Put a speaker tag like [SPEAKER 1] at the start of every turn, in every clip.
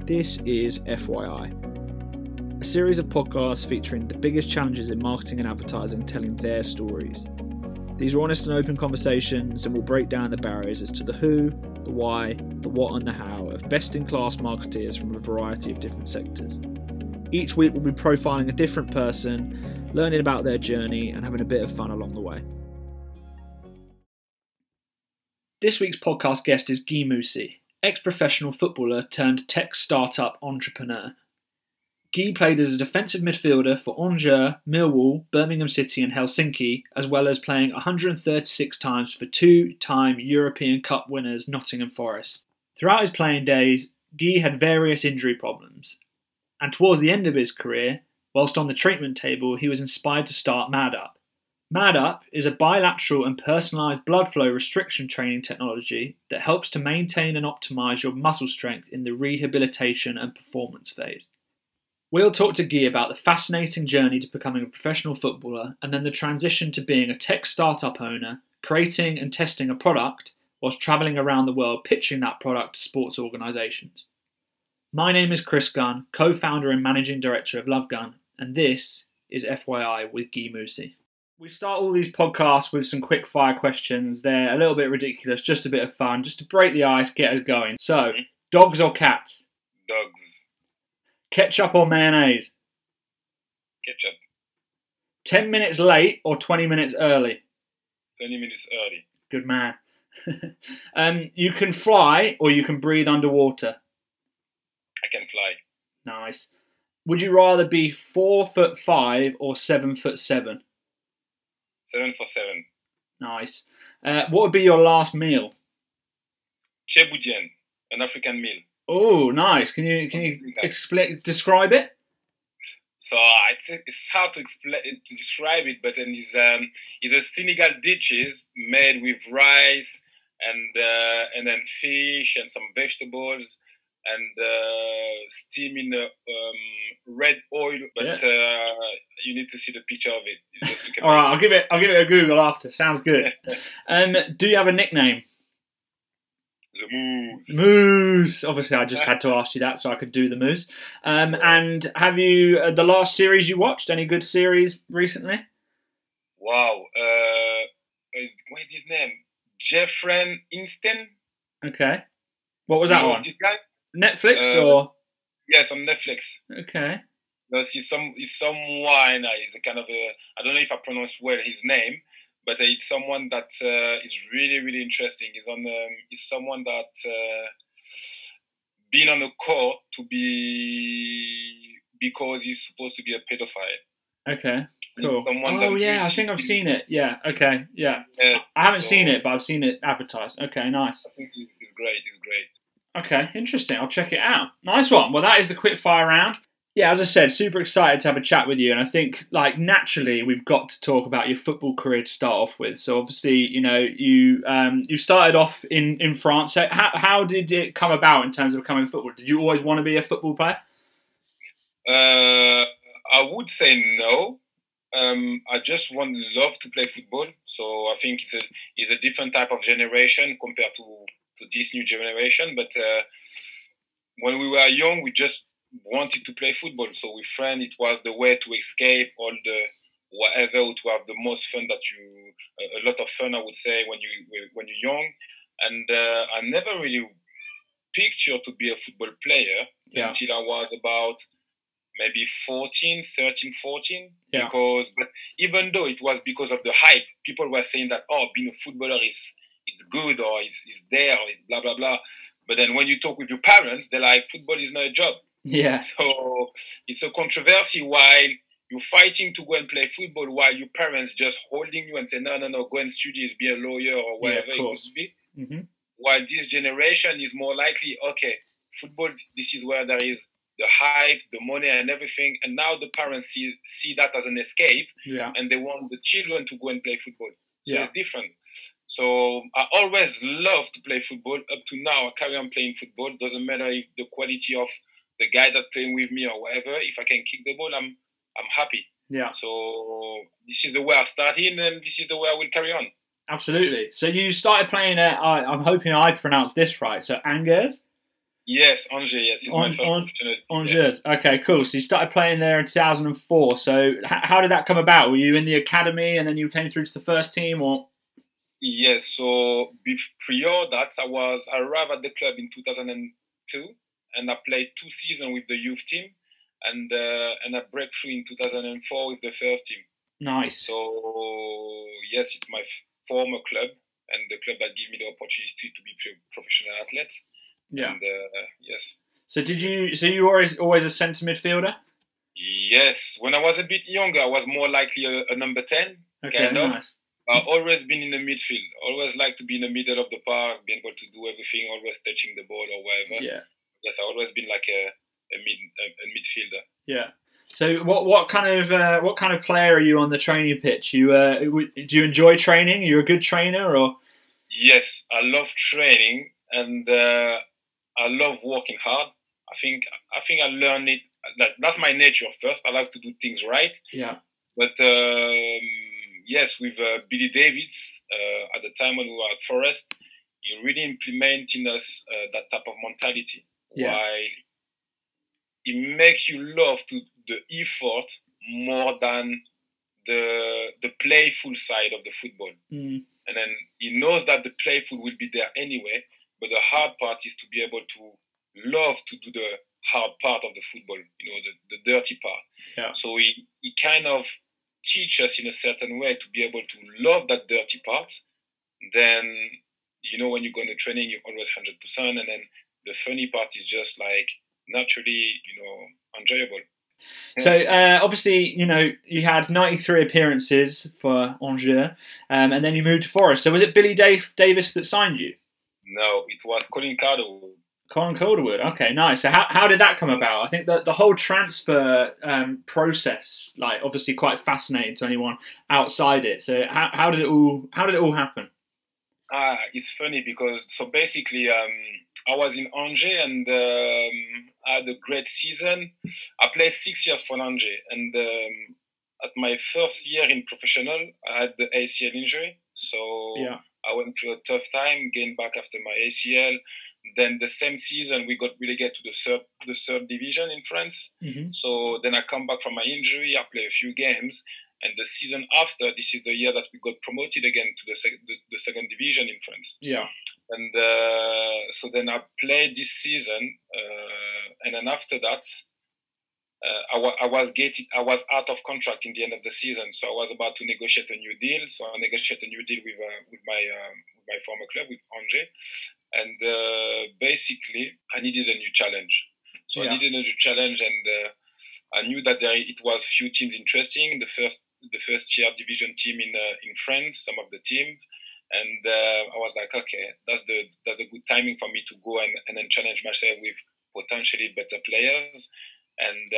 [SPEAKER 1] This is FYI, a series of podcasts featuring the biggest challenges in marketing and advertising telling their stories. These are honest and open conversations and will break down the barriers as to the who, the why, the what and the how of best-in-class marketeers from a variety of different sectors. Each week we'll be profiling a different person, learning about their journey and having a bit of fun along the way. This week's podcast guest is Guy Moussi, ex-professional footballer turned tech startup entrepreneur. Guy played as a defensive midfielder for Angers, Millwall, Birmingham City and Helsinki, as well as playing 136 times for two-time European Cup winners Nottingham Forest. Throughout his playing days, Guy had various injury problems, and towards the end of his career, whilst on the treatment table, he was inspired to start MadUp. MadUp is a bilateral and personalised blood flow restriction training technology that helps to maintain and optimise your muscle strength in the rehabilitation and performance phase. We'll talk to Guy about the fascinating journey to becoming a professional footballer and then the transition to being a tech startup owner, creating and testing a product whilst travelling around the world pitching that product to sports organisations. My name is Chris Gunn, co-founder and managing director of LoveGun, and this is FYI with Guy Moussi. We start all these podcasts with some quick fire questions. They're a little bit ridiculous, just a bit of fun, just to break the ice, get us going. So, dogs or cats?
[SPEAKER 2] Dogs.
[SPEAKER 1] Ketchup or mayonnaise?
[SPEAKER 2] Ketchup.
[SPEAKER 1] 10 minutes late or 20 minutes early?
[SPEAKER 2] 20 minutes early.
[SPEAKER 1] Good man. You can fly or you can breathe underwater?
[SPEAKER 2] I can fly.
[SPEAKER 1] Nice. Would you rather be 4'5" or 7'7"?
[SPEAKER 2] 7 for 7.
[SPEAKER 1] Nice. What would be your last meal?
[SPEAKER 2] Cheboudian, an African meal.
[SPEAKER 1] Oh, nice. Can you describe it?
[SPEAKER 2] So it's hard to describe it, but then it's a Senegal dishes made with rice and then fish and some vegetables and steam in red oil. But you need to see the picture of it.
[SPEAKER 1] All right, I'll give it a Google after. Sounds good. Do you have a nickname?
[SPEAKER 2] The Moose.
[SPEAKER 1] Moose. Obviously, I just had to ask you that so I could do the Moose. And have you the last series you watched? Any good series recently?
[SPEAKER 2] Wow. What is his name? Jeffrey Epstein.
[SPEAKER 1] Okay. What was that one?
[SPEAKER 2] This guy?
[SPEAKER 1] Netflix or?
[SPEAKER 2] Yes, on Netflix.
[SPEAKER 1] Okay.
[SPEAKER 2] Because he's someone. He's a kind of a. I don't know if I pronounce well his name. But it's someone that is really, really interesting. He's someone that been on the court because he's supposed to be a pedophile.
[SPEAKER 1] Okay, cool. Oh yeah, I think I've seen it. Yeah, okay, yeah. I haven't seen it, but I've seen it advertised. Okay, nice.
[SPEAKER 2] I think it's great. It's great.
[SPEAKER 1] Okay, interesting. I'll check it out. Nice one. Well, that is the quick fire round. Yeah, as I said, super excited to have a chat with you, and I think, naturally, we've got to talk about your football career to start off with. So, obviously, you started off in France. So how did it come about in terms of becoming a footballer? Did you always want to be a football player?
[SPEAKER 2] I would say no. I just love to play football. So I think it's a different type of generation compared to this new generation. But when we were young, we just wanted to play football. So with friends, it was the way to escape all the whatever, to have the most fun a lot of fun, I would say, when you're young. And I never really pictured to be a football player until I was about maybe 13, 14.
[SPEAKER 1] Yeah.
[SPEAKER 2] But even though it was because of the hype, people were saying that, being a footballer it's good, or it's there, or it's blah, blah, blah. But then when you talk with your parents, they're like, football is not a job.
[SPEAKER 1] Yeah.
[SPEAKER 2] So it's a controversy while you're fighting to go and play football, while your parents just holding you and say, no, go and study, be a lawyer or whatever it could be.
[SPEAKER 1] Mm-hmm.
[SPEAKER 2] While this generation is more likely, okay, football, this is where there is the hype, the money and everything. And now the parents see that as an escape, and they want the children to go and play football. So it's different. So I always love to play football. Up to now, I carry on playing football. Doesn't matter if the quality of the guy that playing with me or whatever. If I can kick the ball, I'm happy.
[SPEAKER 1] Yeah.
[SPEAKER 2] So this is the way I started, and this is the way I will carry on.
[SPEAKER 1] Absolutely. So you started playing at, I'm hoping I pronounced this right, so Angers?
[SPEAKER 2] Yes, Angers. Yes, it's my first professional team.
[SPEAKER 1] Angers. Okay, cool. So you started playing there in 2004. So how did that come about? Were you in the academy and then you came through to the first team, or?
[SPEAKER 2] Yes. So prior that, I arrived at the club in 2002, and I played 2 seasons with the youth team, and I break through in 2004 with the first team.
[SPEAKER 1] Nice.
[SPEAKER 2] So yes, it's my former club and the club that gave me the opportunity to be professional athlete.
[SPEAKER 1] Yeah.
[SPEAKER 2] And yes.
[SPEAKER 1] So you were always a centre midfielder?
[SPEAKER 2] Yes. When I was a bit younger, I was more likely a number 10.
[SPEAKER 1] Okay,
[SPEAKER 2] kind of.
[SPEAKER 1] Nice.
[SPEAKER 2] I've always been in the midfield. Always like to be in the middle of the park, be able to do everything, always touching the ball or whatever.
[SPEAKER 1] Yeah.
[SPEAKER 2] Yes, I've always been like a midfielder.
[SPEAKER 1] Yeah. So what kind of player are you on the training pitch? Do you enjoy training? Are you a good trainer, or?
[SPEAKER 2] Yes, I love training and I love working hard. I think I learned it. That's my nature. First, I like to do things right.
[SPEAKER 1] Yeah.
[SPEAKER 2] But yes, with Billy Davids at the time when we were at Forest, he really implemented in us that type of mentality.
[SPEAKER 1] Yeah.
[SPEAKER 2] While it makes you love to the effort more than the playful side of the football.
[SPEAKER 1] Mm.
[SPEAKER 2] And then he knows that the playful will be there anyway, but the hard part is to be able to love to do the hard part of the football, the dirty part.
[SPEAKER 1] Yeah.
[SPEAKER 2] So he kind of teach us in a certain way to be able to love that dirty part. Then, when you go into training, you're always 100%. And then the funny part is just like naturally, enjoyable.
[SPEAKER 1] So obviously, you had 93 appearances for Angers, and then you moved to Forest. So was it Billy Davis that signed you?
[SPEAKER 2] No, it was Colin Calderwood.
[SPEAKER 1] Colin Calderwood. Okay, nice. So how did that come about? I think that the whole transfer process, obviously, quite fascinating to anyone outside it. So how did it all happen?
[SPEAKER 2] It's funny because basically I was in Angers and I had a great season. I played 6 years for Angers, and at my first year in professional, I had the ACL injury. So
[SPEAKER 1] yeah.
[SPEAKER 2] I went through a tough time, gained back after my ACL. Then the same season, we got relegated to the third division in France.
[SPEAKER 1] Mm-hmm.
[SPEAKER 2] So then I come back from my injury, I play a few games. And the season after, this is the year that we got promoted again to the second division in France.
[SPEAKER 1] Yeah.
[SPEAKER 2] And so then I played this season, and then after that, I was out of contract in the end of the season. So I was about to negotiate a new deal. So I negotiated a new deal with my former club, with Angers, and basically I needed a new challenge. So I needed a new challenge, and I knew that it was few teams interesting. The first tier division team in France, some of the teams, and I was like, okay, that's the good timing for me to go and then challenge myself with potentially better players, and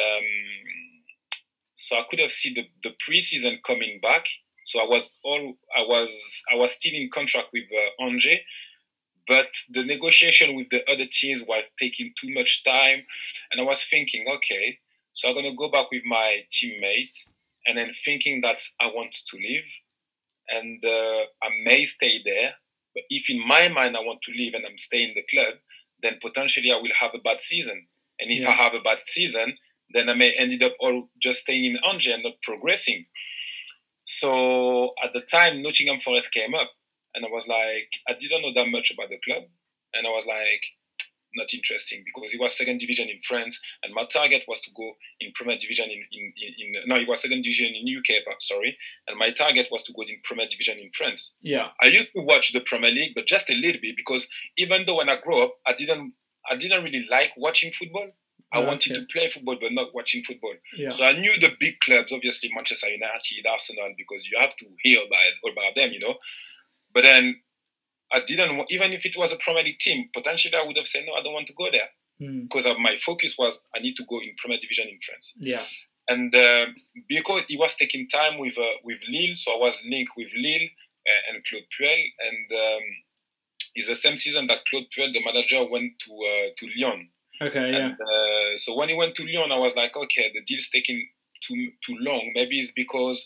[SPEAKER 2] so I could have seen the preseason coming back. So I was still in contract with Angers, but the negotiation with the other teams was taking too much time, and I was thinking, okay. So I'm going to go back with my teammates and then thinking that I want to leave and I may stay there. But if in my mind I want to leave and I'm staying in the club, then potentially I will have a bad season. And if I have a bad season, then I may end up all just staying in Angers and not progressing. So at the time, Nottingham Forest came up and I was like, I didn't know that much about the club. And I was like, not interesting, because it was second division in France, and my target was to go in Premier Division it was second division in UK, sorry, and my target was to go in Premier Division in France.
[SPEAKER 1] Yeah,
[SPEAKER 2] I used to watch the Premier League, but just a little bit, because even though when I grew up, I didn't really like watching football. I wanted to play football, but not watching football.
[SPEAKER 1] Yeah.
[SPEAKER 2] So I knew the big clubs, obviously Manchester United, Arsenal, because you have to hear about them, But then I didn't, even if it was a Premier League team, potentially I would have said, no, I don't want to go there. Because my focus was, I need to go in Premier Division in France.
[SPEAKER 1] Yeah.
[SPEAKER 2] And because he was taking time with Lille, so I was linked with Lille and Claude Puel. And it's the same season that Claude Puel, the manager, went to Lyon.
[SPEAKER 1] Okay, yeah.
[SPEAKER 2] And so when he went to Lyon, I was like, okay, the deal's taking too long. Maybe it's because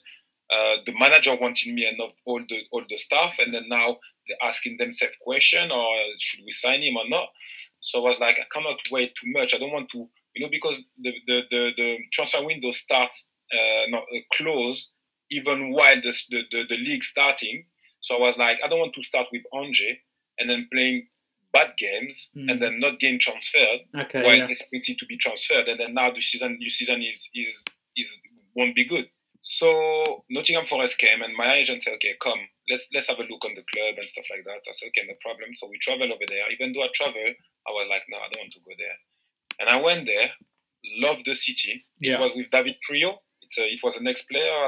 [SPEAKER 2] The manager wanted me and not all the staff, and then now they're asking themselves question, or should we sign him or not? So I was like, I cannot wait too much. I don't want to, because the transfer window starts close even while the league starting. So I was like, I don't want to start with Angers and then playing bad games and then not getting transferred while expecting to be transferred, and then now the season is won't be good. So Nottingham Forest came, and my agent said, "Okay, come, let's have a look on the club and stuff like that." I said, "Okay, no problem." So we traveled over there. Even though I traveled, I was like, "No, I don't want to go there." And I went there, loved the city. It was with David Prio. It was an ex-player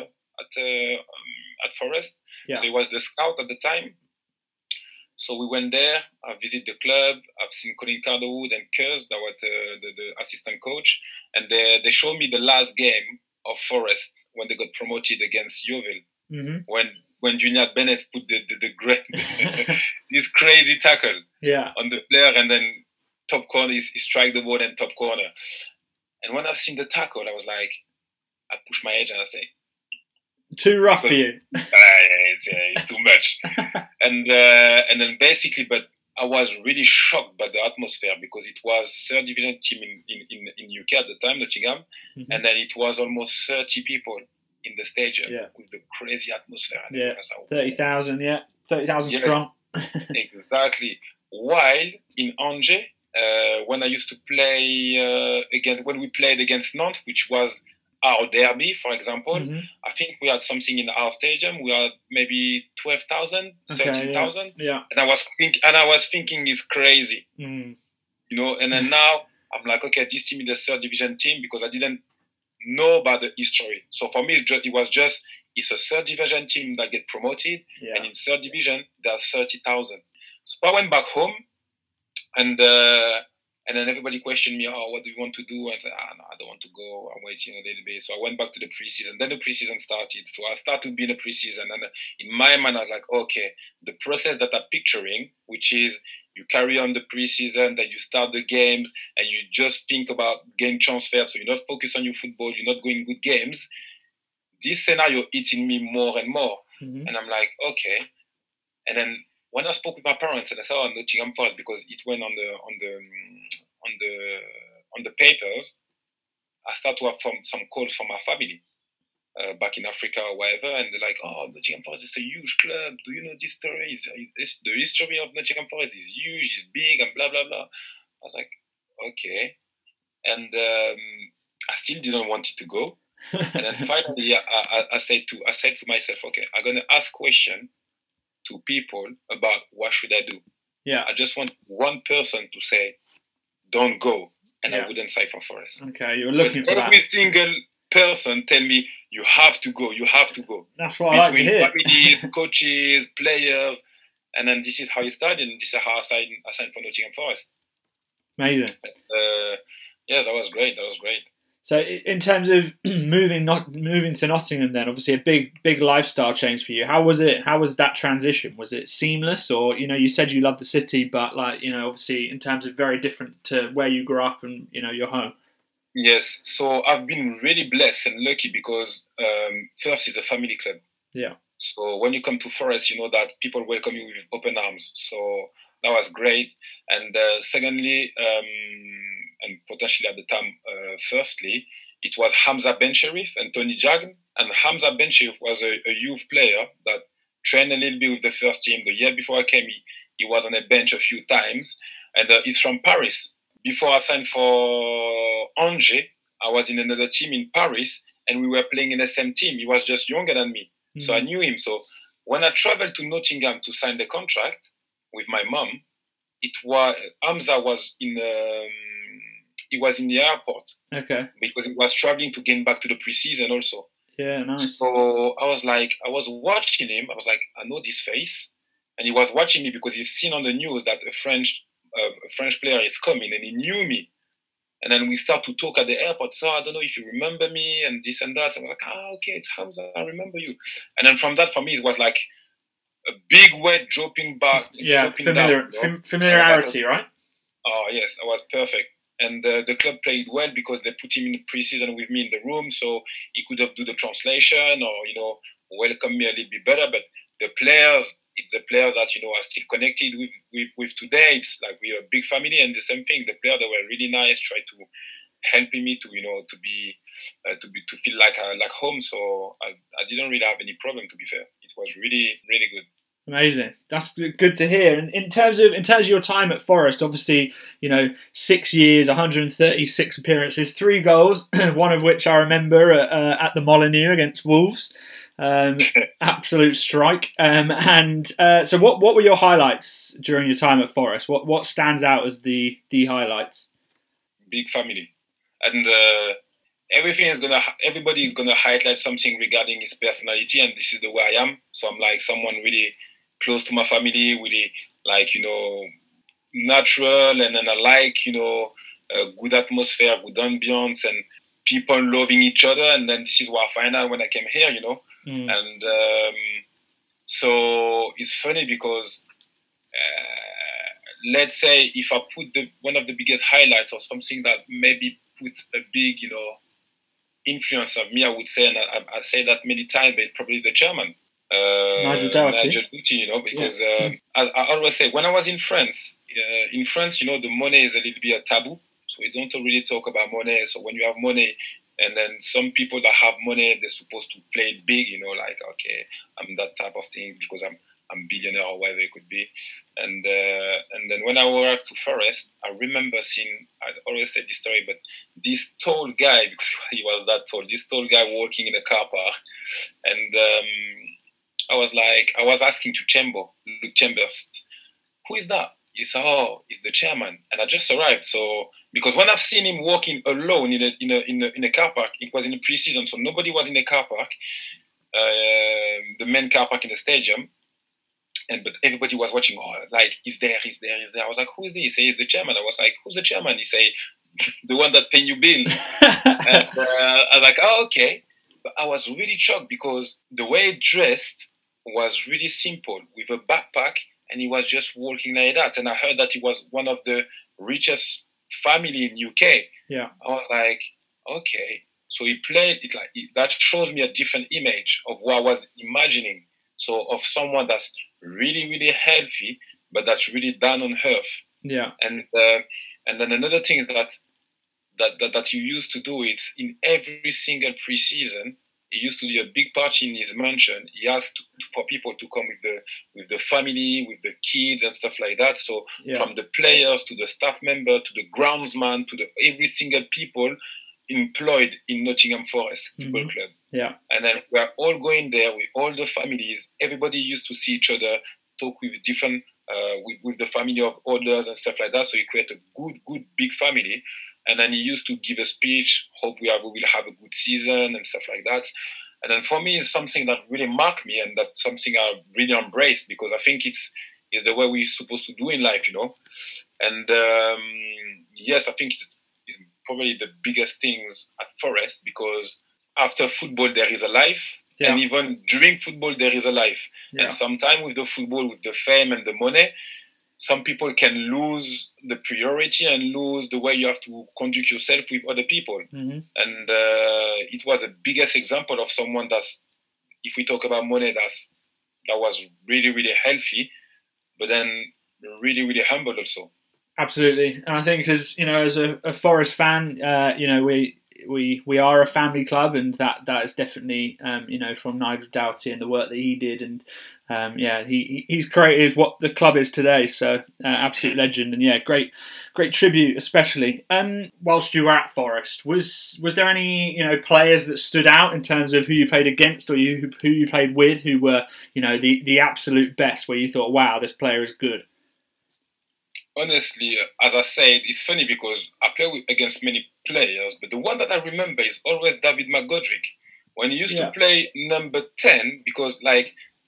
[SPEAKER 2] at Forest. So he was the scout at the time. So we went there. I visited the club. I've seen Colin Carterwood and Kers, that was the assistant coach, and they showed me the last game of Forest when they got promoted against Yeovil. When Junior Bennett put the great this crazy tackle on the player, and then top corner, he strike the ball and top corner. And when I've seen the tackle, I was like, I push my edge and I say,
[SPEAKER 1] too rough for you.
[SPEAKER 2] It's too much. And then basically, but I was really shocked by the atmosphere, because it was third division team in UK at the time, Nottingham, and then it was almost 30 people in the stadium with the crazy atmosphere.
[SPEAKER 1] 30,000, 30,000 strong.
[SPEAKER 2] Exactly. While in Angers, when I used to play when we played against Nantes, which was our derby, for example, I think we had something in our stadium. We had maybe 12,000, 13,000.
[SPEAKER 1] And
[SPEAKER 2] I was thinking it's crazy, And then now I'm like, okay, this team is the third division team, because I didn't know about the history. So for me, it's a third division team that get promoted, and in third division there are 30,000. So I went back home, and then everybody questioned me, what do you want to do? And I said, no, I don't want to go. I'm waiting a little bit. So I went back to the preseason. Then the preseason started. So I started being a preseason. And in my mind, I was like, okay, the process that I'm picturing, which is you carry on the preseason, then you start the games, and you just think about getting transferred. So you're not focused on your football. You're not going good games. This scenario eating me more and more. And I'm like, okay. And then when I spoke with my parents, and I saw Nottingham Forest, because it went on the papers, I started to have some calls from my family back in Africa or wherever, and they're like, "Oh, Nottingham Forest is a huge club. Do you know this story? The history of Nottingham Forest is huge, it's big, and blah blah blah." I was like, "Okay," and I still didn't want it to go. And then finally, I said to myself, "Okay, I'm gonna ask question to people about what should I do." I just want one person to say, "Don't go," and I wouldn't sign for Forest.
[SPEAKER 1] Okay, you're looking for
[SPEAKER 2] every single person tell me, "You have to go. You have to go."
[SPEAKER 1] That's what I like to hear.
[SPEAKER 2] Families, coaches, players, and then this is how it started, and this is how I signed for Nottingham Forest.
[SPEAKER 1] Amazing.
[SPEAKER 2] Yes, that was great.
[SPEAKER 1] So in terms of moving to Nottingham, then obviously a big lifestyle change for you. How was it? How was that transition? Was it seamless, or you said you loved the city, but obviously in terms of very different to where you grew up and your home?
[SPEAKER 2] Yes, so I've been really blessed and lucky, because first is a family club.
[SPEAKER 1] Yeah.
[SPEAKER 2] So when you come to Forest, you know that people welcome you with open arms. So that was great. And secondly, and potentially at the time, firstly, it was Hamza Bencherif and Tony Jagn. And Hamza Bencherif was a youth player that trained a little bit with the first team. The year before I came, he was on a bench a few times. And he's from Paris. Before I signed for Angers, I was in another team in Paris, and we were playing in the same team. He was just younger than me. So I knew him. So when I traveled to Nottingham to sign the contract with my mom, Hamza was in the airport.
[SPEAKER 1] Okay.
[SPEAKER 2] Because he was traveling to get back to the preseason also.
[SPEAKER 1] Yeah, nice.
[SPEAKER 2] So I was watching him. I was like, I know this face. And he was watching me because he's seen on the news that a French player is coming, and he knew me. And then we start to talk at the airport. So I don't know if you remember me and this and that. So I was like, okay, it's Hamza. I remember you. And then from that, for me, it was like a big weight dropping back.
[SPEAKER 1] Yeah, familiarity, right?
[SPEAKER 2] Oh, yes, it was perfect. and the club played well because they put him in the preseason with me in the room, so he could have do the translation or welcome me a little bit better. But the players, it's the players that are still connected with today. It's like we're a big family, and the same thing. The players, they were really nice, try to helping me to to feel like home. So I didn't really have any problem, to be fair. It was really really good.
[SPEAKER 1] Amazing. That's good to hear. And in terms of your time at Forest, obviously 6 years, 136 appearances, 3 goals, one of which I remember at the Molineux against Wolves. Absolute strike. So what were your highlights during your time at Forest? What stands out as the highlights?
[SPEAKER 2] Big family, and everybody is gonna highlight something regarding his personality, and this is the way I am. So I'm like someone really close to my family, really natural, and then I like a good atmosphere, good ambience, and people loving each other. And then this is what I find out when I came here, and so it's funny because let's say if I put one of the biggest highlights or something that maybe put a big influence of me, I would say, and I say that many times, but probably the chairman,
[SPEAKER 1] Nigel Doherty,
[SPEAKER 2] because as I always say, when I was in France, the money is a little bit a taboo, so we don't really talk about money. So when you have money, and then some people that have money, they're supposed to play it big, like, okay, I'm that type of thing because I'm billionaire or whatever it could be. And then when I arrived to Forest, I remember seeing, I always say this story, but this tall guy, because he was that tall, this tall guy walking in a car park. And I was asking to Luke Chambers, who is that? He said, oh, he's the chairman. And I just arrived. So, because when I've seen him walking alone in a car park, it was in the preseason, so nobody was in the car park, the main car park in the stadium. But everybody was watching. Oh, like he's there. I was like, who is this? He said, he's the chairman. I was like, who's the chairman? He said, the one that paying you bills. And I was like, oh, okay. But I was really shocked because the way he dressed was really simple, with a backpack, and he was just walking like that. And I heard that he was one of the richest family in UK.
[SPEAKER 1] Yeah.
[SPEAKER 2] I was like, okay. So he played it that shows me a different image of what I was imagining. So of someone that's really, really healthy, but that's really down on earth.
[SPEAKER 1] Yeah.
[SPEAKER 2] And then another thing is that he used to do it in every single preseason. He used to do a big party in his mansion. He asked for people to come with the family, with the kids and stuff like that. So from the players to the staff member to the groundsman to every single people employed in Nottingham Forest Football Club.
[SPEAKER 1] Yeah.
[SPEAKER 2] And then we're all going there with all the families. Everybody used to see each other, talk with different, with the family of others and stuff like that. So he created a good, big family. And then he used to give a speech, hope we will have a good season and stuff like that. And then for me, it's something that really marked me, and that's something I really embrace because I think it's the way we're supposed to do in life, And yes, I think it's probably the biggest things at Forest because after football, there is a life. Yeah. And even during football, there is a life. Yeah. And sometimes with the football, with the fame and the money, some people can lose the priority and lose the way you have to conduct yourself with other people.
[SPEAKER 1] Mm-hmm.
[SPEAKER 2] And it was the biggest example of someone that's, if we talk about money, that was really, really healthy, but then really, really humble also.
[SPEAKER 1] Absolutely. And I think as a Forest fan, we are a family club, and that is definitely from Nigel Doherty and the work that he did, and he's created what the club is today. So absolute legend, and great tribute, especially. Whilst you were at Forest, was there any players that stood out in terms of who you played against or who you played with, who were the absolute best, where you thought, wow, this player is good?
[SPEAKER 2] Honestly, as I said, it's funny because I play against many players, but the one that I remember is always David McGoldrick. When he used to play number 10, because when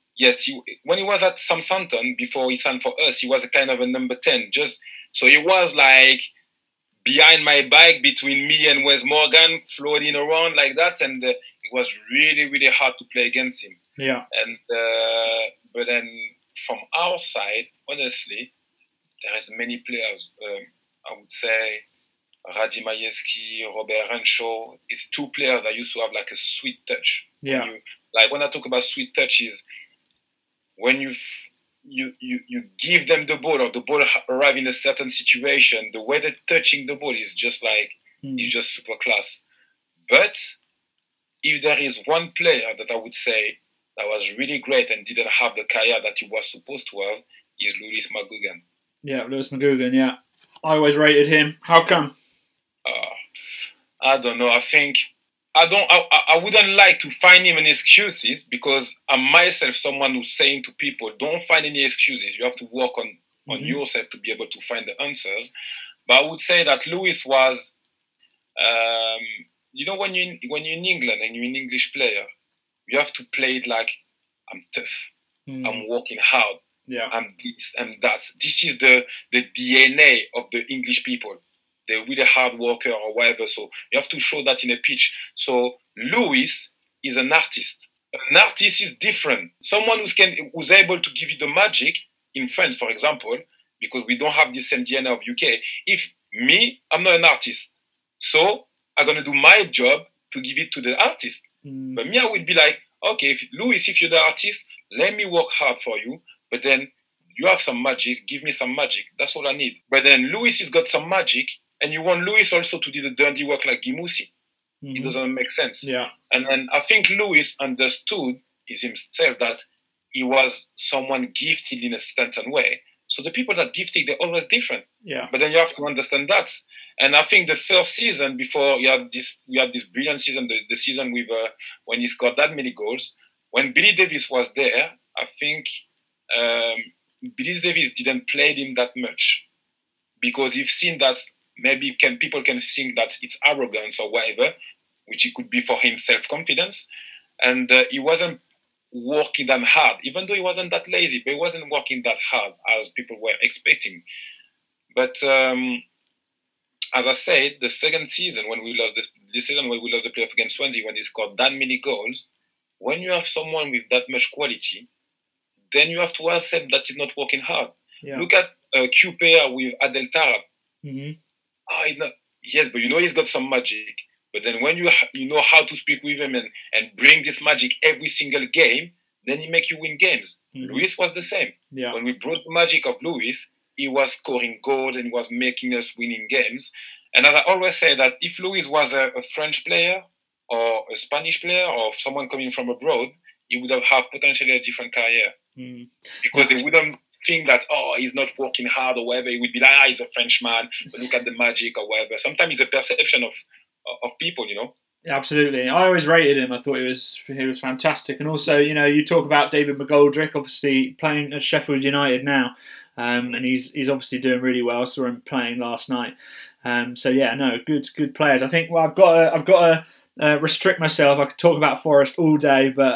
[SPEAKER 2] he was at Southampton before he signed for us, he was a kind of a number 10. So he was like behind my back between me and Wes Morgan, floating around like that, and it was really, really hard to play against him.
[SPEAKER 1] Yeah.
[SPEAKER 2] And but then from our side, honestly, there is many players. I would say Radim Majewski, Robert Renshaw. It's two players that used to have like a sweet touch.
[SPEAKER 1] Yeah.
[SPEAKER 2] When I talk about sweet touch is when you give them the ball or the ball arrive in a certain situation, the way they're touching the ball is just is just super class. But if there is one player that I would say that was really great and didn't have the career that he was supposed to have, is Lewis McGugan.
[SPEAKER 1] Yeah, Lewis McGugan, yeah. I always rated him. How come?
[SPEAKER 2] I don't know. I think I wouldn't like to find him any excuses because I'm myself someone who's saying to people, don't find any excuses. You have to work on yourself to be able to find the answers. But I would say that Lewis was, when you're in England and you're an English player, you have to play it like I'm tough. I'm working hard.
[SPEAKER 1] Yeah.
[SPEAKER 2] I'm this and that. This is the DNA of the English people. They're really hard worker or whatever. So you have to show that in a pitch. So Lewis is an artist. An artist is different. Someone who's able to give you the magic in France, for example, because we don't have the same DNA of UK. I'm not an artist. So I'm going to do my job to give it to the artist. But me, I would be like, okay, Lewis, if you're the artist, let me work hard for you. But then you have some magic, give me some magic. That's all I need. But then Lewis has got some magic, and you want Lewis also to do the dirty work like Guy Moussi. It doesn't make sense.
[SPEAKER 1] Yeah.
[SPEAKER 2] And then I think Lewis understood himself that he was someone gifted in a certain way. So the people that gifted, they're always different.
[SPEAKER 1] Yeah.
[SPEAKER 2] But then you have to understand that. And I think the first season, before we had this brilliant season, the season with when he scored that many goals, when Billy Davies was there, I think Billy Davies didn't play him that much because you've seen that maybe people can think that it's arrogance or whatever, which it could be for him self-confidence, and he wasn't working that hard, even though he wasn't that lazy, but he wasn't working that hard as people were expecting. But as I said, the second season when we lost the season when we lost the playoff against Swansea, when he scored that many goals, when you have someone with that much quality, then you have to accept that he's not working hard. Yeah. Look at QPR with Adel Tarab. Yes, but he's got some magic. But then when you know how to speak with him and bring this magic every single game, then he make you win games. Lewis was the same.
[SPEAKER 1] Yeah.
[SPEAKER 2] When we brought the magic of Lewis, he was scoring goals and he was making us winning games. And as I always say that if Lewis was a French player or a Spanish player or someone coming from abroad, he would have potentially a different career. Because they wouldn't think that, he's not working hard or whatever. He would be like, he's a Frenchman, but look at the magic or whatever. Sometimes it's a perception of people,
[SPEAKER 1] Yeah, absolutely. I always rated him. I thought he was fantastic. And also, you talk about David McGoldrick, obviously playing at Sheffield United now. And he's obviously doing really well. I saw him playing last night. Good players. I think I've got to restrict myself. I could talk about Forest all day, but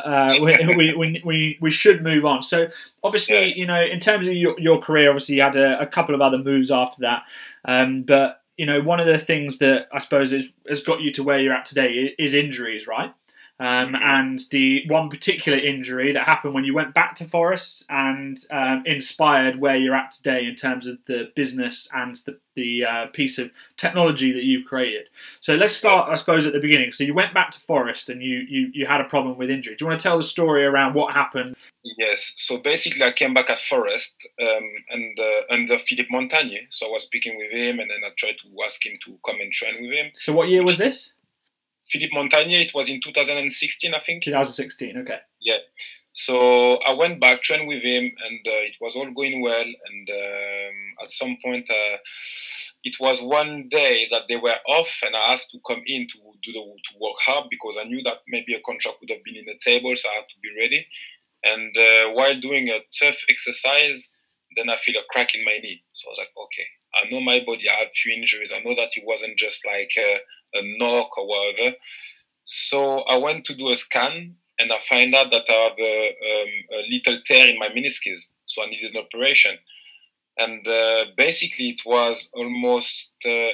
[SPEAKER 1] we should move on. So obviously, in terms of your career, obviously you had a couple of other moves after that. But one of the things that I suppose has got you to where you're at today is injuries, right? And the one particular injury that happened when you went back to Forest and inspired where you're at today in terms of the business and the piece of technology that you've created. So let's start, I suppose, at the beginning. So you went back to Forest and you had a problem with injury. Do you want to tell the story around what happened?
[SPEAKER 2] Yes. So basically, I came back at Forest and under Philippe Montagnier. So I was speaking with him and then I tried to ask him to come and train with him.
[SPEAKER 1] So what year was this?
[SPEAKER 2] Philippe Montagnier, it was in 2016, I think.
[SPEAKER 1] 2016, okay.
[SPEAKER 2] Yeah. So I went back, trained with him, and it was all going well. And at some point, it was one day that they were off, and I asked to come in to work hard because I knew that maybe a contract would have been in the table, so I had to be ready. And while doing a tough exercise, then I feel a crack in my knee. So I was like, okay, I know my body, I have a few injuries. I know that it wasn't just like a knock or whatever. So I went to do a scan and I find out that I have a little tear in my meniscus. So I needed an operation. And basically it was almost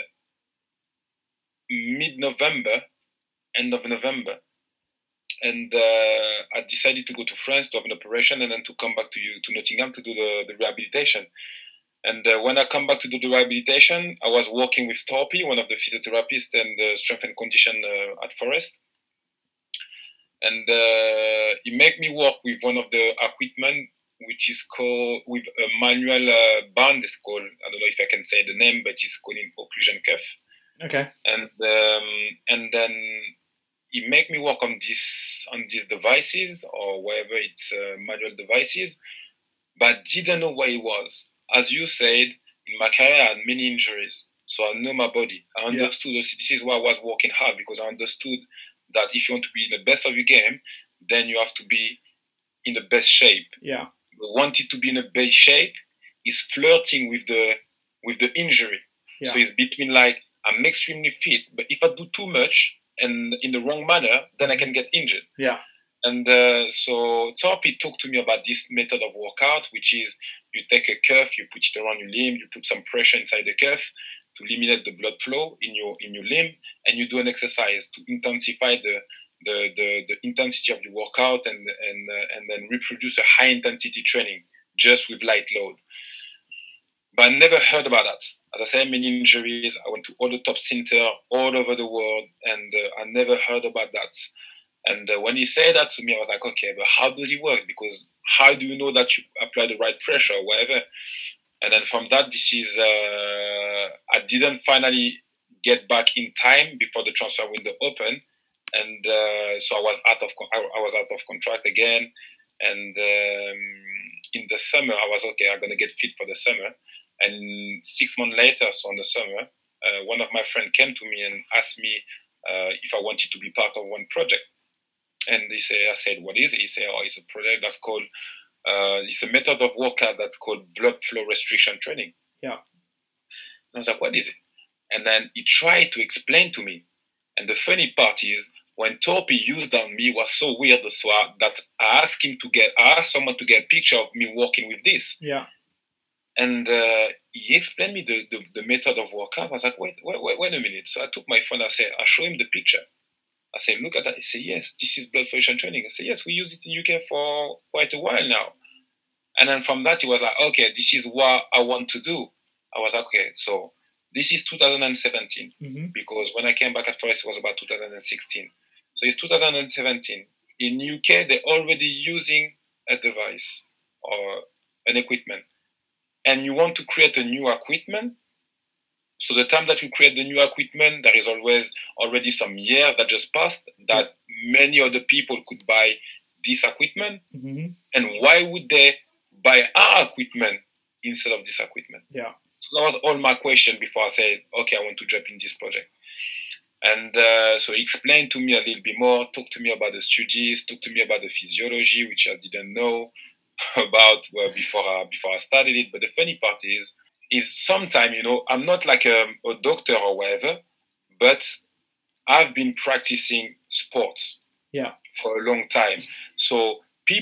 [SPEAKER 2] mid-November, end of November. And I decided to go to France to have an operation and then to come back to Nottingham to do the rehabilitation. And when I come back to do the rehabilitation, I was working with Torpy, one of the physiotherapists and strength and condition at Forest. And he made me work with one of the equipment, which is called, with a manual band, it's called, I don't know if I can say the name, but it's called an occlusion cuff.
[SPEAKER 1] Okay.
[SPEAKER 2] And then he made me work on these devices, or whatever it's manual devices, but didn't know what it was. As you said, in my career, I had many injuries, so I know my body. I understood this is why I was working hard, because I understood that if you want to be in the best of your game, then you have to be in the best shape.
[SPEAKER 1] Yeah.
[SPEAKER 2] But wanting to be in the best shape is flirting with the injury. Yeah. So it's between like, I'm extremely fit, but if I do too much and in the wrong manner, then I can get injured.
[SPEAKER 1] Yeah.
[SPEAKER 2] And so Torpy talked to me about this method of workout, which is you take a cuff, you put it around your limb, you put some pressure inside the cuff to eliminate the blood flow in your limb, and you do an exercise to intensify the intensity of your workout, and then reproduce a high intensity training just with light load. But I never heard about that. As I said, many injuries. I went to all the top center all over the world, and I never heard about that. And when he said that to me, I was like, okay, but how does it work? Because how do you know that you apply the right pressure or whatever? And then from that, I didn't finally get back in time before the transfer window opened. And so I was out of contract again. And in the summer, I was okay, I'm going to get fit for the summer. And 6 months later, so in the summer, one of my friends came to me and asked me if I wanted to be part of one project. And I said, what is it? He said, it's a project that's called, it's a method of workout that's called blood flow restriction training.
[SPEAKER 1] Yeah.
[SPEAKER 2] And I was like, what is it? And then he tried to explain to me. And the funny part is, when Torpy used on me was so weird that I asked someone to get a picture of me working with this.
[SPEAKER 1] Yeah.
[SPEAKER 2] And he explained me the method of workout. I was like, wait a minute. So I took my phone, I showed him the picture. I said, look at that. He said, yes, this is blood flow training. I said, yes, we use it in UK for quite a while now. And then from that, he was like, okay, this is what I want to do. I was like, okay, so this is 2017, because when I came back at Forest, it was about 2016. So it's 2017. In UK, they're already using a device or an equipment. And you want to create a new equipment. So the time that you create the new equipment, there is already some years that just passed that many other people could buy this equipment.
[SPEAKER 1] Mm-hmm.
[SPEAKER 2] And why would they buy our equipment instead of this equipment?
[SPEAKER 1] Yeah.
[SPEAKER 2] So that was all my question before I said, okay, I want to jump in this project. And so he explained to me a little bit more, talked to me about the studies, talked to me about the physiology, which I didn't know about before I started it. But the funny part is sometimes, I'm not like a doctor or whatever, but I've been practicing sports for a long time. So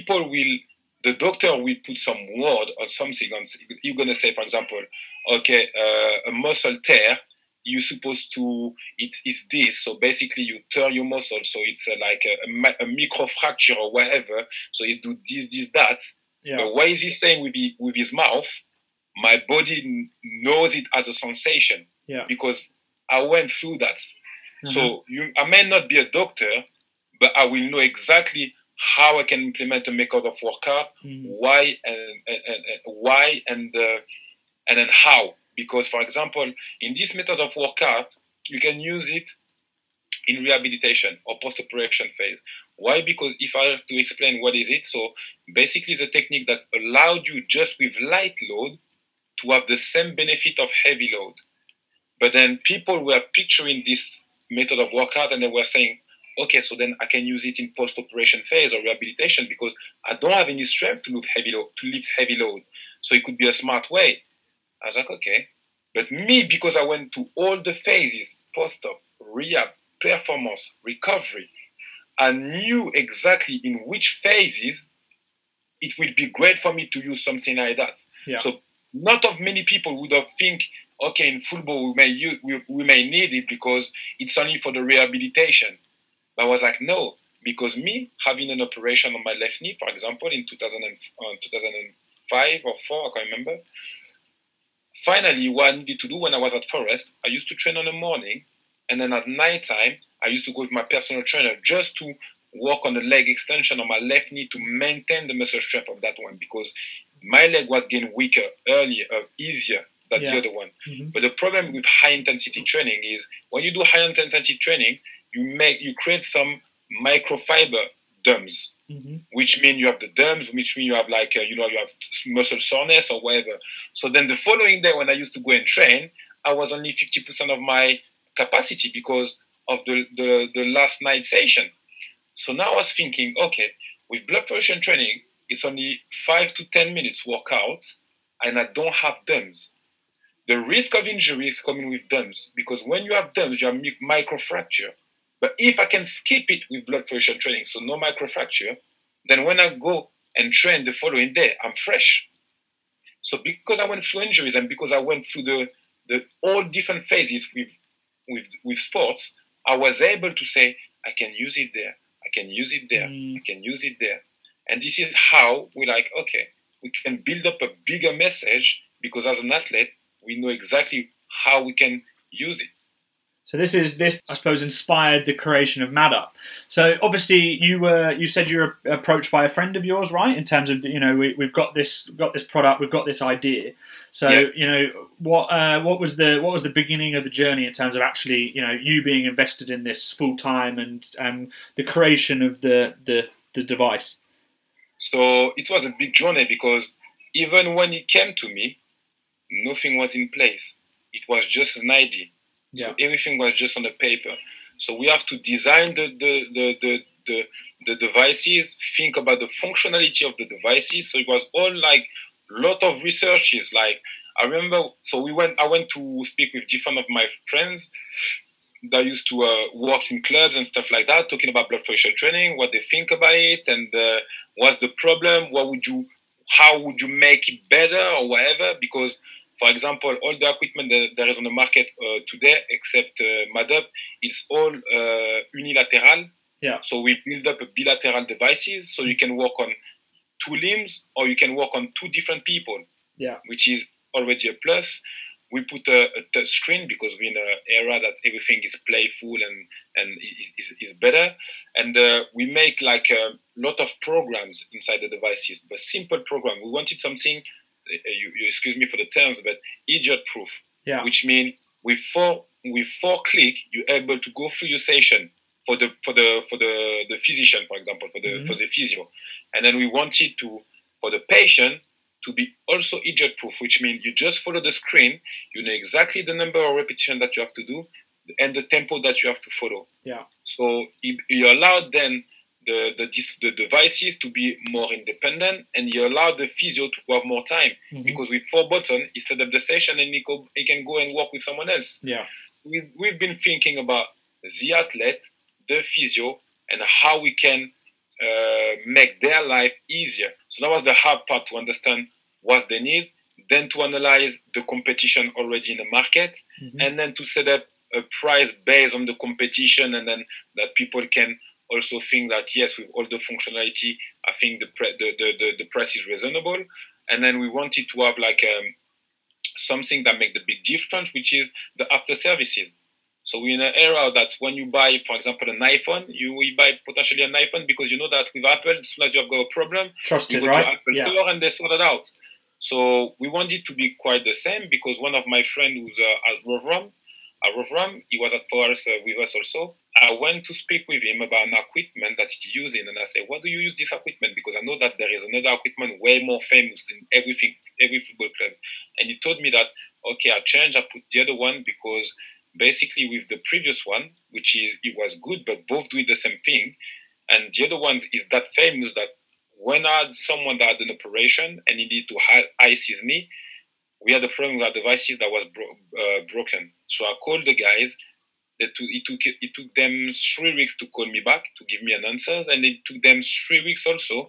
[SPEAKER 2] the doctor will put some word or something on. You're going to say, for example, okay, a muscle tear, you're supposed to, it's this. So basically you tear your muscle. So it's like a micro fracture or whatever. So you do this, that.
[SPEAKER 1] Yeah.
[SPEAKER 2] But what is he saying with his mouth? My body knows it as a sensation because I went through that. So I may not be a doctor, but I will know exactly how I can implement a method of workout, why and then how. Because, for example, in this method of workout, you can use it in rehabilitation or post-operation phase. Why? Because if I have to explain what is it, so basically it's a technique that allowed you just with light load to have the same benefit of heavy load. But then people were picturing this method of workout and they were saying, okay, so then I can use it in post-operation phase or rehabilitation because I don't have any strength to lift heavy load. So it could be a smart way. I was like, okay. But me, because I went to all the phases, post-op, rehab, performance, recovery, I knew exactly in which phases it will be great for me to use something like that.
[SPEAKER 1] Yeah.
[SPEAKER 2] So not of many people would have think, okay, in football we may need it because it's only for the rehabilitation. But I was like, no, because me having an operation on my left knee, for example, in 2005 or 4, I can't remember, finally, what I needed to do when I was at Forest, I used to train in the morning, and then at night time, I used to go with my personal trainer just to work on the leg extension on my left knee to maintain the muscle strength of that one, because my leg was getting weaker earlier, easier than the other one.
[SPEAKER 1] Mm-hmm.
[SPEAKER 2] But the problem with high intensity training is when you do high intensity training, you create some microfiber DUMS,
[SPEAKER 1] mm-hmm.
[SPEAKER 2] which mean you have the DUMS, which mean you have like you have muscle soreness or whatever. So then the following day when I used to go and train, I was only 50% of my capacity because of the last night session. So now I was thinking, okay, with blood fluorescence training, it's only 5 to 10 minutes workout, and I don't have DUMS. The risk of injury is coming with DUMS, because when you have DUMS, you have microfracture. But if I can skip it with blood fluorescence training, so no microfracture, then when I go and train the following day, I'm fresh. So because I went through injuries and because I went through the all different phases with sports, I was able to say, I can use it there, I can use it there, I can use it there. And this is how we're like, okay, we can build up a bigger message, because as an athlete, we know exactly how we can use it.
[SPEAKER 1] So this I suppose inspired the creation of MadUp. So obviously you said you were approached by a friend of yours, right? In terms of we've got this product, we've got this idea. So what was the beginning of the journey in terms of actually you being invested in this full time and the creation of the device?
[SPEAKER 2] So it was a big journey, because even when it came to me, nothing was in place. It was just an idea.
[SPEAKER 1] Yeah.
[SPEAKER 2] So everything was just on the paper. So we have to design the devices, think about the functionality of the devices. So it was all like a lot of researches. Like I remember, so I went to speak with different of my friends that used to work in clubs and stuff like that, talking about blood fluorescence training, what they think about it, and what's the problem, how would you make it better or whatever, because for example, all the equipment that there is on the market today, except MadUp, it's all unilateral.
[SPEAKER 1] Yeah.
[SPEAKER 2] So we build up a bilateral devices, so you can work on 2 limbs or you can work on 2 different people.
[SPEAKER 1] Yeah.
[SPEAKER 2] Which is already a plus. We put a touch screen because we're in an era that everything is playful and is better. And we make like a lot of programs inside the devices, but simple program. We wanted something. You excuse me for the terms, but idiot-proof.
[SPEAKER 1] Yeah.
[SPEAKER 2] Which means with four click, you're able to go through your session for the physician, for example, for the physio, and then we wanted for the patient to be also idiot-proof, which means you just follow the screen, you know exactly the number of repetition that you have to do, and the tempo that you have to follow.
[SPEAKER 1] Yeah.
[SPEAKER 2] So you allow then the devices to be more independent, and you allow the physio to have more time, because with 4 buttons, he set up the session and he can go and work with someone else.
[SPEAKER 1] Yeah.
[SPEAKER 2] We've been thinking about the athlete, the physio, and how we can make their life easier. So that was the hard part, to understand what they need, then to analyze the competition already in the market, and then to set up a price based on the competition, and then that people can also think that yes, with all the functionality, I think the price is reasonable. And then we wanted to have like something that make the big difference, which is the after services. So we're in an era that when you buy, for example, an iPhone, you will buy potentially an iPhone because you know that with Apple, as soon as you have got a problem,
[SPEAKER 1] trusted,
[SPEAKER 2] you go
[SPEAKER 1] right?
[SPEAKER 2] to Apple Store and they sort it out. So we want it to be quite the same, because one of my friends who's at Rovram, he was at Forest with us also. I went to speak with him about an equipment that he's using, and I said, "What do you use this equipment?" Because I know that there is another equipment way more famous in every football club. And he told me that, okay, I changed, I put the other one, because basically with the previous one, which is it was good, but both doing the same thing, and the other one is that famous that when I had someone that had an operation and he needed to ice his knee, we had a problem with our devices that was broken. So I called the guys. It took them 3 weeks to call me back to give me an answers, and it took them 3 weeks also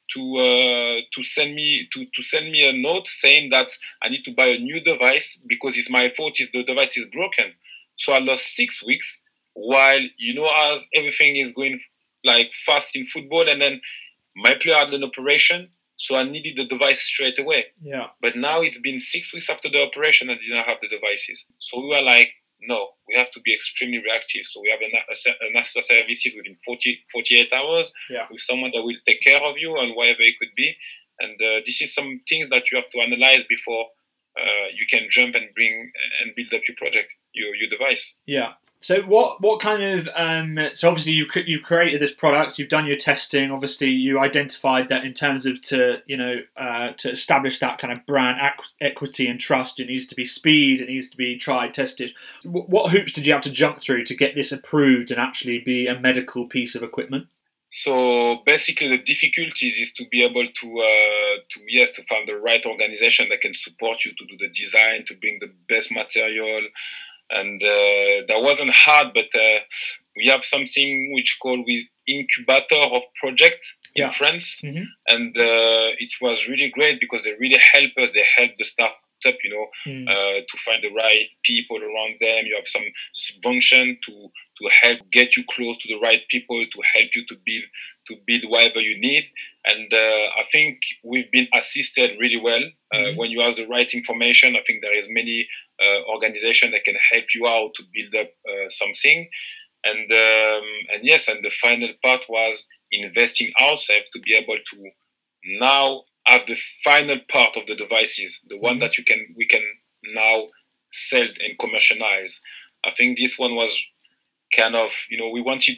[SPEAKER 2] to send me a note saying that I need to buy a new device because it's my fault if the device is broken. So I lost 6 weeks, while as everything is going like fast in football, and then my player had an operation. So I needed the device straight away.
[SPEAKER 1] Yeah.
[SPEAKER 2] But now it's been 6 weeks after the operation, I didn't have the devices. So we were like, no, we have to be extremely reactive. So we have an after services within 48 hours with someone that will take care of you and whatever it could be. And this is some things that you have to analyze before you can jump and bring and build up your project, your device.
[SPEAKER 1] Yeah. So what kind of so obviously you've created this product, you've done your testing. Obviously, you identified that in terms of to establish that kind of brand equity and trust, it needs to be speed, it needs to be tried, tested. What hoops did you have to jump through to get this approved and actually be a medical piece of equipment?
[SPEAKER 2] So basically, the difficulties is to be able to find the right organization that can support you to do the design, to bring the best material. And that wasn't hard, but we have something which called with incubator of project in France.
[SPEAKER 1] Mm-hmm.
[SPEAKER 2] And it was really great because they really help us. They help the startup, to find the right people around them. You have some subvention to help get you close to the right people, to help you to build whatever you need. And I think we've been assisted really well. When you have the right information, I think there is many organizations that can help you out to build up something. And yes, and the final part was investing ourselves to be able to now have the final part of the devices, the one that we can now sell and commercialize. I think this one was kind of, we wanted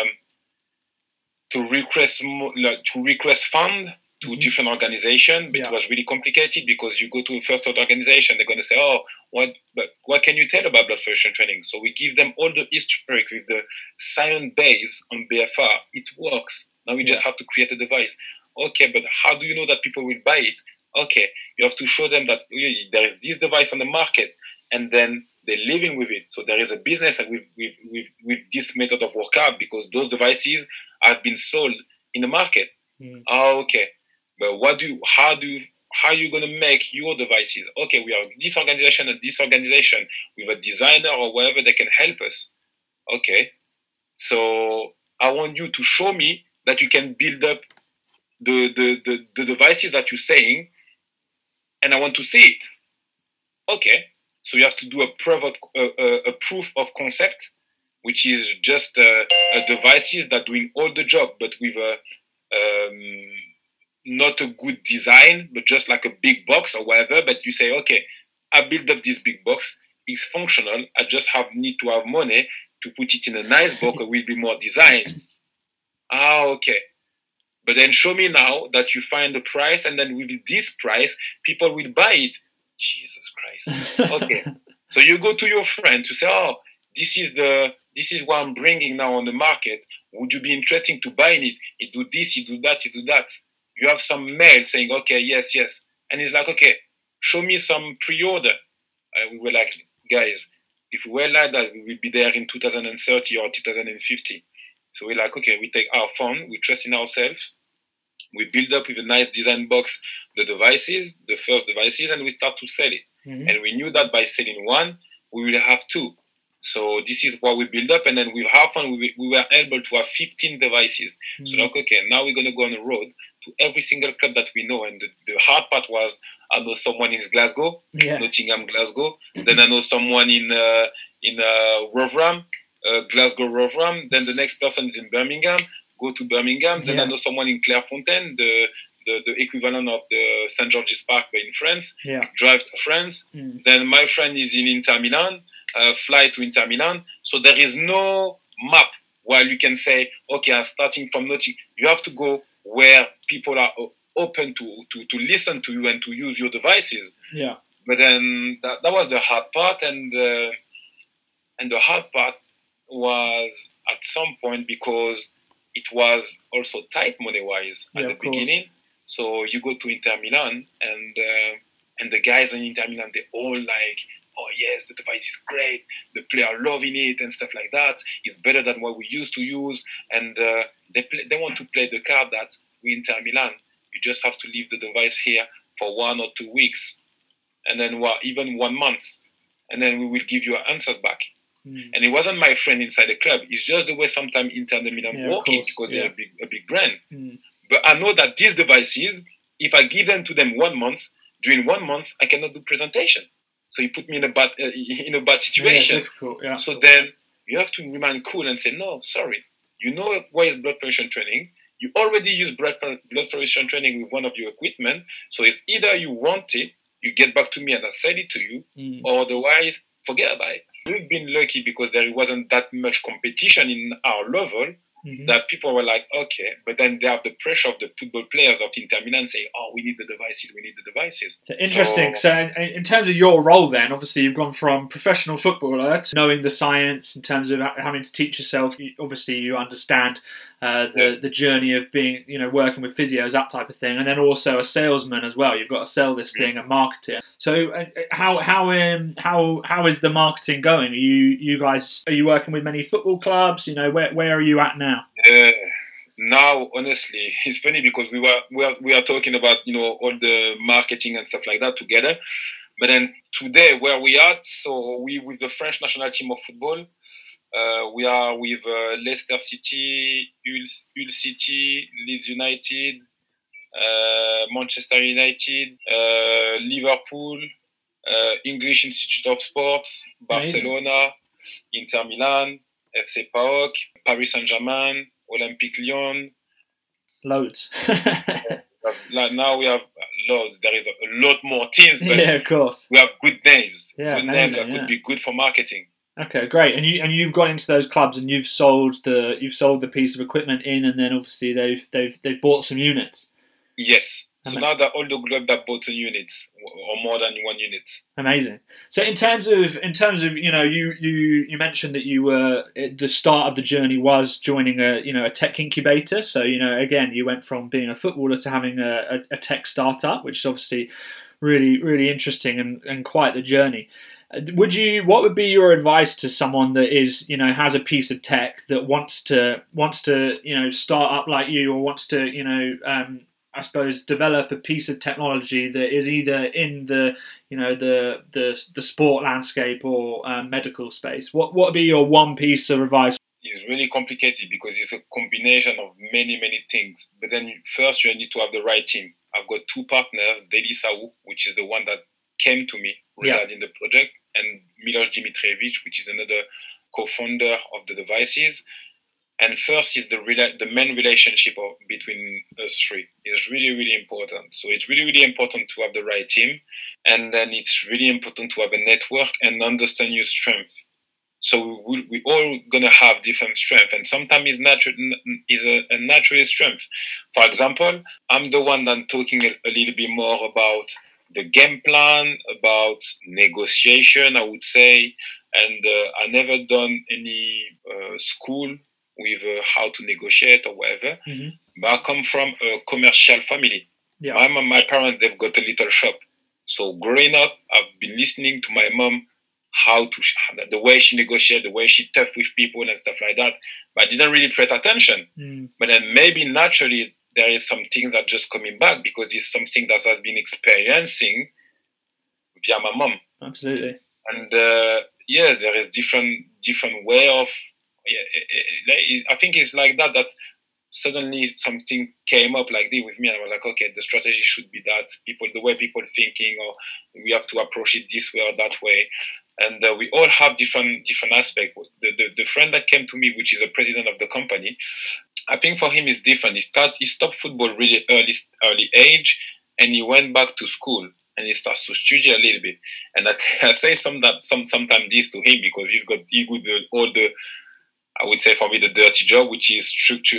[SPEAKER 2] to request fund to different organizations, but it was really complicated because you go to a first organization, they're going to say, oh, what can you tell about blood fluorescence training? So we give them all the history with the science base on BFR. It works. Now we just have to create a device. Okay, but how do you know that people will buy it? Okay, you have to show them that there is this device on the market, and then they're living with it. So there is a business with this method of workout because those devices have been sold in the market. Oh, okay. But how are you going to make your devices? Okay, we are this organization and this organization with a designer or whatever that can help us. Okay, so I want you to show me that you can build up the devices that you're saying, and I want to see it. Okay, so you have to do a proof of concept, which is just a devices that doing all the job, but with a not a good design, but just like a big box or whatever. But you say, okay, I build up this big box. It's functional. I just need to have money to put it in a nice box. It will be more designed. Okay. But then show me now that you find the price, and then with this price, people will buy it. Jesus Christ. Okay. So you go to your friend to say, oh, this is what I'm bringing now on the market. Would you be interested to buy it? You do this, you do that, you do that. You have some mail saying, okay, yes. And he's like, okay, show me some pre-order. We were like, guys, if we were like that, we will be there in 2030 or 2050. So we're like, okay, we take our phone, we trust in ourselves. We build up with a nice design box the devices, the first devices, and we start to sell it. And we knew that by selling one, we will have two. So this is what we build up. And then with our phone, we were able to have 15 devices. So like, okay, now we're going to go on the road to every single club that we know. And the hard part was, I know someone in Glasgow, Nottingham, Glasgow. Then I know someone in Rotherham, Glasgow, Rotherham. Then the next person is in Birmingham. Go to Birmingham. Then I know someone in Clairefontaine, the equivalent of the St. George's Park, but in France. Drive to France. Then my friend is in Inter Milan. Fly to Inter Milan. So there is no map where you can say, okay, I'm starting from Nottingham. You have to go where people are open to listen to you and to use your devices. But then that was the hard part, and the hard part was at some point because it was also tight money-wise at the beginning. So you go to Inter Milan, and the guys in Inter Milan, they all like, oh yes, the device is great, the player are loving it and stuff like that. It's better than what we used to use, and they want to play the card that we Inter Milan, you just have to leave the device here for 1 or 2 weeks, and then even 1 month, and then we will give you answers back. And it wasn't my friend inside the club. It's just the way sometimes Inter Milan working because they're a big brand. But I know that these devices if I give them to them 1 month, during 1 month I cannot do presentation. So you put me in a bad situation.
[SPEAKER 1] Yeah, difficult. Yeah.
[SPEAKER 2] So then you have to remain cool and say, no, sorry. You know what is blood pressure training. You already use blood pressure training with one of your equipment. So it's either you want it, you get back to me and I sell it to you, or otherwise forget about it. We've been lucky because there wasn't that much competition in our level. That people were like, okay, but then they have the pressure of the football players of Inter Milan saying, oh, we need the devices.
[SPEAKER 1] So interesting. So in terms of your role then, obviously you've gone from professional footballer to knowing the science in terms of having to teach yourself. Obviously you understand the journey of being, working with physios, that type of thing, and then also a salesman as well. You've got to sell this thing and market it. So how is the marketing going? Are you working with many football clubs? Where are you at now?
[SPEAKER 2] Now, honestly, it's funny because we are talking about all the marketing and stuff like that together. But then today, where we are, so we with the French national team of football, we are with Leicester City, Hull City, Leeds United, Manchester United, Liverpool, English Institute of Sports, Barcelona, Inter Milan, FC PAOK, Paris Saint-Germain, Olympique Lyon.
[SPEAKER 1] Loads.
[SPEAKER 2] Now we have loads. There is a lot more teams, but
[SPEAKER 1] yeah, of course.
[SPEAKER 2] We have good names.
[SPEAKER 1] Yeah,
[SPEAKER 2] names that could be good for marketing.
[SPEAKER 1] Okay, great. And you've gone into those clubs and you've sold the piece of equipment in, and then obviously they've bought some units.
[SPEAKER 2] Yes. So now that all the clubs that bought units or more than one unit.
[SPEAKER 1] Amazing. So in terms of you mentioned that you were the start of the journey was joining a tech incubator. So again you went from being a footballer to having a tech startup, which is obviously really really interesting and quite the journey. What would be your advice to someone that is has a piece of tech that wants to start up like you, or wants to I suppose develop a piece of technology that is either in the sport landscape or medical space? What would be your one piece of advice?
[SPEAKER 2] It's really complicated because it's a combination of many things. But then first you need to have the right team. I've got two partners, Deli Saou, which is the one that came to me regarding the project, and Milos Dimitrievich, which is another co-founder of the devices. And first is the main relationship between us three. It's really, really important. So it's really, really important to have the right team. And then it's really important to have a network and understand your strength. So we all going to have different strength. And sometimes is a natural strength. For example, I'm the one that talking a little bit more about the game plan, about negotiation, I would say. And I never done any school with how to negotiate or whatever. But I come from a commercial family. Yeah. My mom, my parents, they've got a little shop. So growing up, I've been listening to my mom the way she negotiates, the way she tough with people and stuff like that. But I didn't really pay attention. But then maybe naturally there is some things that just coming back because it's something that has been experiencing via my mom.
[SPEAKER 1] Absolutely.
[SPEAKER 2] And yes, there is different way of. I think it's like that suddenly something came up like this with me, and I was like, okay, the strategy should be that the way people thinking, or we have to approach it this way or that way. And we all have different aspects. The friend that came to me, which is a president of the company, I think for him it's different. He stopped football really early age, and he went back to school. And he starts to study a little bit. And I say sometimes this to him because he would all the, I would say for me, the dirty job, which is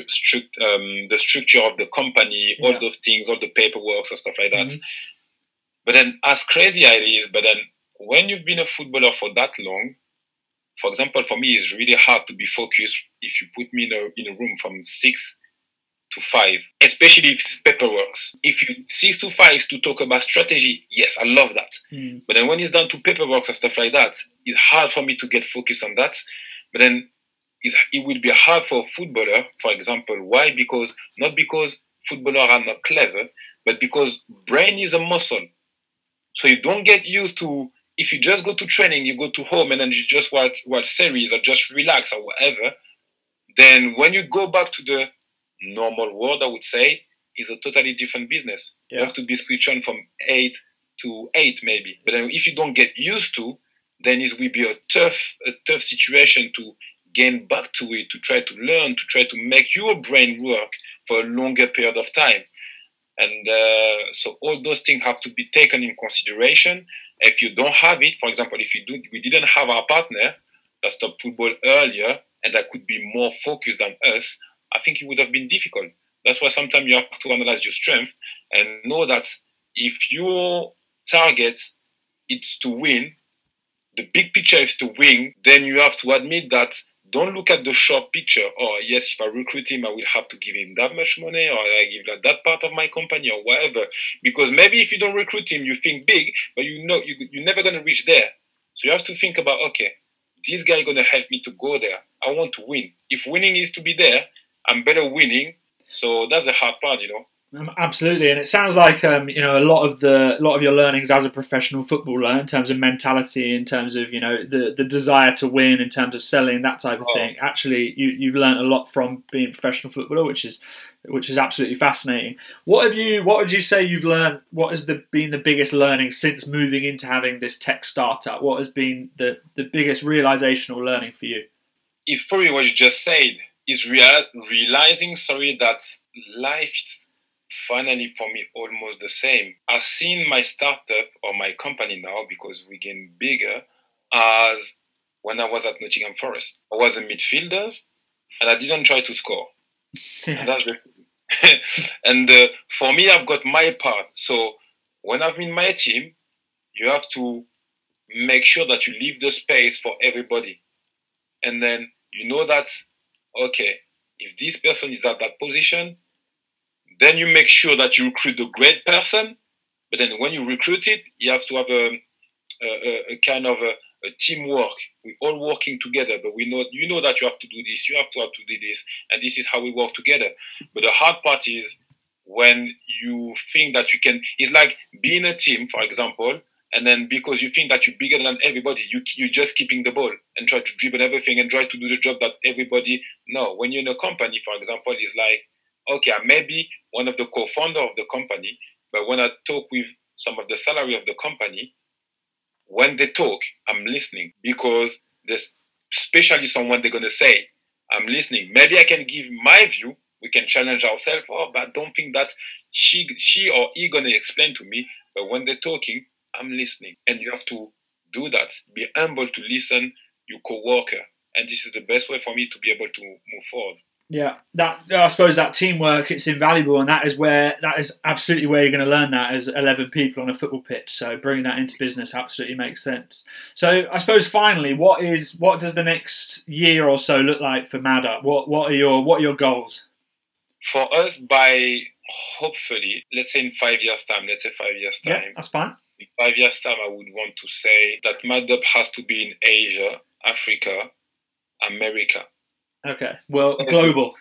[SPEAKER 2] the structure of the company, all those things, all the paperwork or stuff like that. But then as crazy as it is, but then when you've been a footballer for that long, for example, for me, it's really hard to be focused if you put me in a room from 6 to 5, especially if it's paperwork. If you 6 to 5 is to talk about strategy, yes, I love that. But then when it's down to paperwork and stuff like that, it's hard for me to get focused on that. But then it will be hard for a footballer, for example. Why? Not because footballers are not clever, but because brain is a muscle. So you don't get used to, if you just go to training, you go to home and then you just watch series or just relax or whatever, then when you go back to the normal world, I would say, is a totally different business.
[SPEAKER 1] Yeah.
[SPEAKER 2] You have to be switched on from 8 to 8 maybe. But then if you don't get used to, then it will be a tough situation to gain back to it, to try to learn, to try to make your brain work for a longer period of time. And so all those things have to be taken in consideration. If you don't have it, for example, we didn't have our partner that stopped football earlier and that could be more focused than us, I think it would have been difficult. That's why sometimes you have to analyze your strength and know that if your target is to win, the big picture is to win, then you have to admit that don't look at the short picture. Oh, yes, if I recruit him, I will have to give him that much money, or I give that part of my company, or whatever. Because maybe if you don't recruit him, you think big, but you know you're never going to reach there. So you have to think about, okay, this guy is going to help me to go there. I want to win. If winning is to be there, I'm better winning. So that's the hard part,
[SPEAKER 1] Absolutely, and it sounds like a lot of your learnings as a professional footballer, in terms of mentality, in terms of the desire to win, in terms of selling, that type of thing. Actually, you've learned a lot from being a professional footballer, which is absolutely fascinating. What would you say you've learned? What has been the biggest learning since moving into having this tech startup? What has been the biggest realization or learning for you?
[SPEAKER 2] It's probably what you just said. Is realizing, that life is finally for me almost the same. I've seen my startup or my company now, because we're getting bigger, as when I was at Nottingham Forest. I was a midfielder and I didn't try to score. And that's and for me, I've got my part. So when I'm in my team, you have to make sure that you leave the space for everybody. And then that, okay, if this person is at that position, then you make sure that you recruit the great person. But then when you recruit it, you have to have a kind of a teamwork. We're all working together, but we know that you have to do this, you have to do this, and this is how we work together. But the hard part is when you think that you can. It's like being a team, for example, and then because you think that you're bigger than everybody, you're just keeping the ball and try to dribble everything and try to do the job that everybody. No, when you're in a company, for example, it's like, okay, I may be one of the co-founder of the company, but when I talk with some of the salary of the company, when they talk, I'm listening, because there's especially someone they're going to say, I'm listening. Maybe I can give my view. We can challenge ourselves. Oh, but I don't think that she or he going to explain to me. But when they're talking, I'm listening. And you have to do that. Be humble to listen your co-worker. And this is the best way for me to be able to move forward.
[SPEAKER 1] Yeah, I suppose that teamwork, it's invaluable, and that is absolutely where you're going to learn that as 11 people on a football pitch. So bringing that into business absolutely makes sense. So I suppose finally, what does the next year or so look like for MadUp? What are your goals?
[SPEAKER 2] For us, by hopefully, let's say in 5 years' time.
[SPEAKER 1] Yeah, that's fine.
[SPEAKER 2] In 5 years' time, I would want to say that MadUp has to be in Asia, Africa, America.
[SPEAKER 1] Okay. Well, global.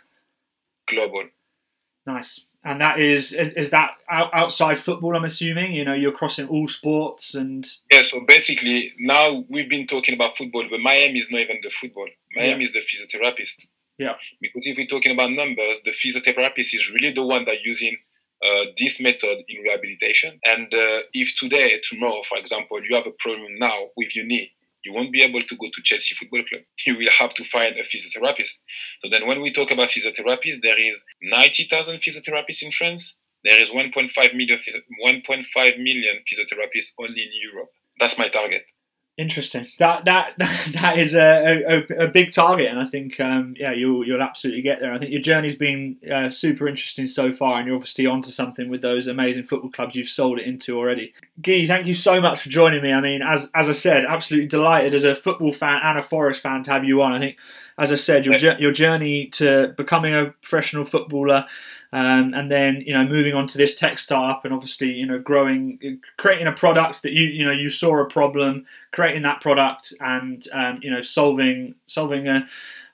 [SPEAKER 1] Nice. And that is that outside football, I'm assuming? You're crossing all sports and...
[SPEAKER 2] Yeah, so basically, now we've been talking about football, but my aim is not even the football. My aim is the physiotherapist.
[SPEAKER 1] Yeah.
[SPEAKER 2] Because if we're talking about numbers, the physiotherapist is really the one that's using this method in rehabilitation. And if today, tomorrow, for example, you have a problem now with your knee, you won't be able to go to Chelsea Football Club. You will have to find a physiotherapist. So then when we talk about physiotherapists, there is 90,000 physiotherapists in France. There is 1.5 million physiotherapists only in Europe. That's my target.
[SPEAKER 1] Interesting. That is a big target, and I think you'll absolutely get there. I think your journey's been super interesting so far, and you're obviously onto something with those amazing football clubs you've sold it into already. Guy, thank you so much for joining me. I mean, as I said, absolutely delighted as a football fan and a Forest fan to have you on. I think, as I said, your journey to becoming a professional footballer, and then moving on to this tech startup, and obviously growing, creating a product that you saw a problem, creating that product, and solving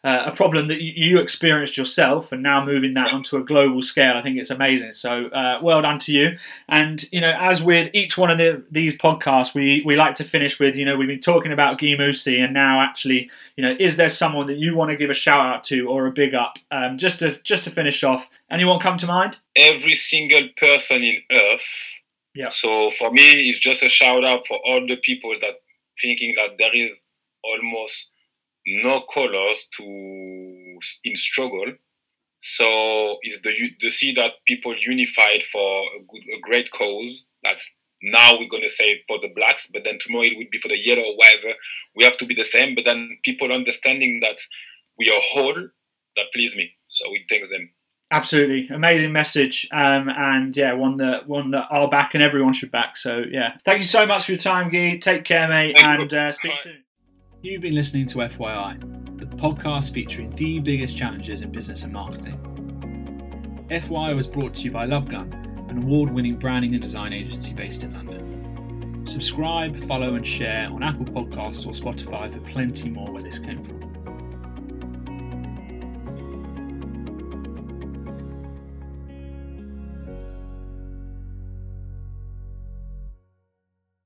[SPEAKER 1] a problem that you experienced yourself, and now moving that onto a global scale. I think it's amazing. So well done to you. And as with each one of these podcasts, we like to finish with we've been talking about Guy Moussi, and now actually is there someone that you want to give a shout out to or a big up? Just to finish off, anyone come to mind?
[SPEAKER 2] Every single person in Earth.
[SPEAKER 1] Yeah.
[SPEAKER 2] So for me, it's just a shout out for all the people that thinking that there is almost no colors in struggle. So it's the see that people unified for a great cause. That's now we're gonna say for the blacks, but then tomorrow it would be for the yellow or whatever. We have to be the same, but then people understanding that we are whole. That please me. So we thank them.
[SPEAKER 1] Absolutely amazing message, and yeah, one that I'll back and everyone should back. So yeah, thank you so much for your time, Guy. Take care, mate, and speak soon. You've been listening to FYI, the podcast featuring the biggest challenges in business and marketing. FYI was brought to you by LoveGun, an award-winning branding and design agency based in London. Subscribe, follow, and share on Apple Podcasts or Spotify for plenty more where this came from.